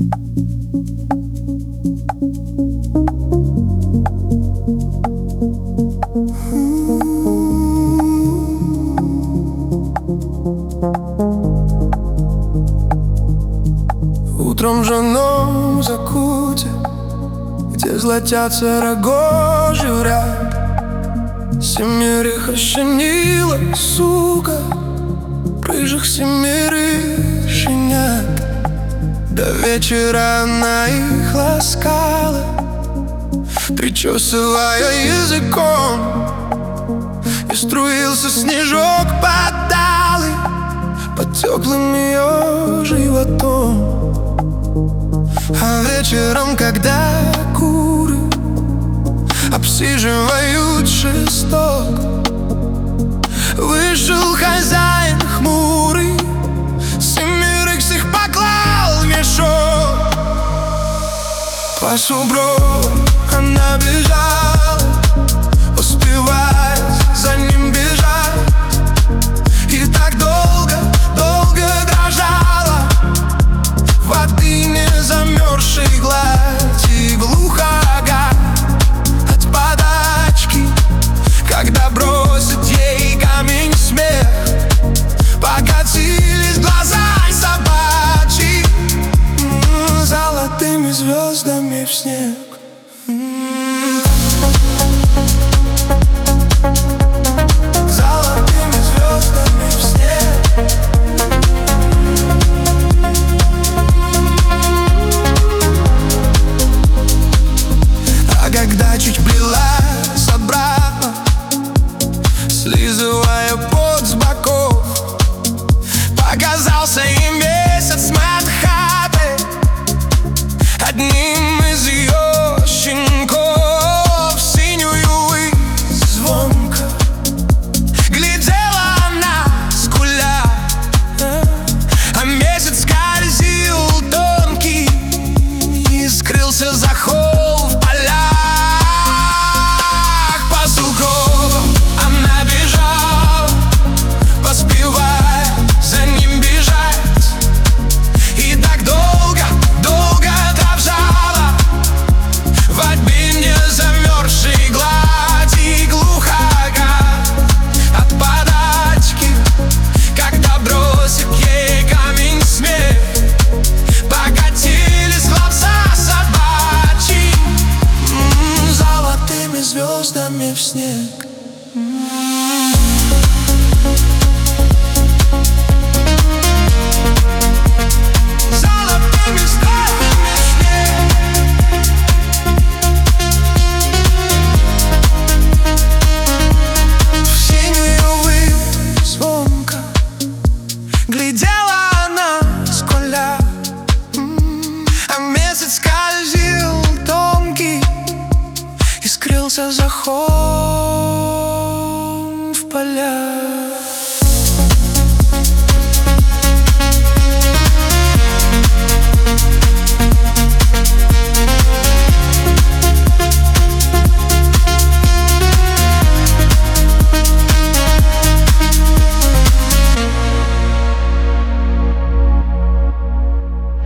Утром в женом закуте, где златятся рогожи в ряд, семериха щенила, сука, рыжих семерых щенят. До вечера она их ласкала, причесывая языком, и струился снежок по талии, под теплым ее животом. А вечером, когда куры обсиживают шесток, вышел хозяин хмурый, семерых всех поклал в мешок. По сугробам она бежала, успевая за ним бежать, и так долго, долго дрожала воды не замерзшей глади, глухо от подачки, когда бросит ей камень смех. Покатились глаза собачьи золотыми звездами в снег. Золотыми звездами в снег. Когда чуть плелась обратно, слизывая пот с боков, показался им месяц Манхэттен, одним из ее щенков. Синюю высь звонко глядела она, скуля, а месяц скользил тонкий и скрылся за холм в полях. Звездами в снег. Золотыми звездами в снег. В синюю высь звонко глядела она, скуля, а месяц скользил тонкий и скрылся за холм в полях.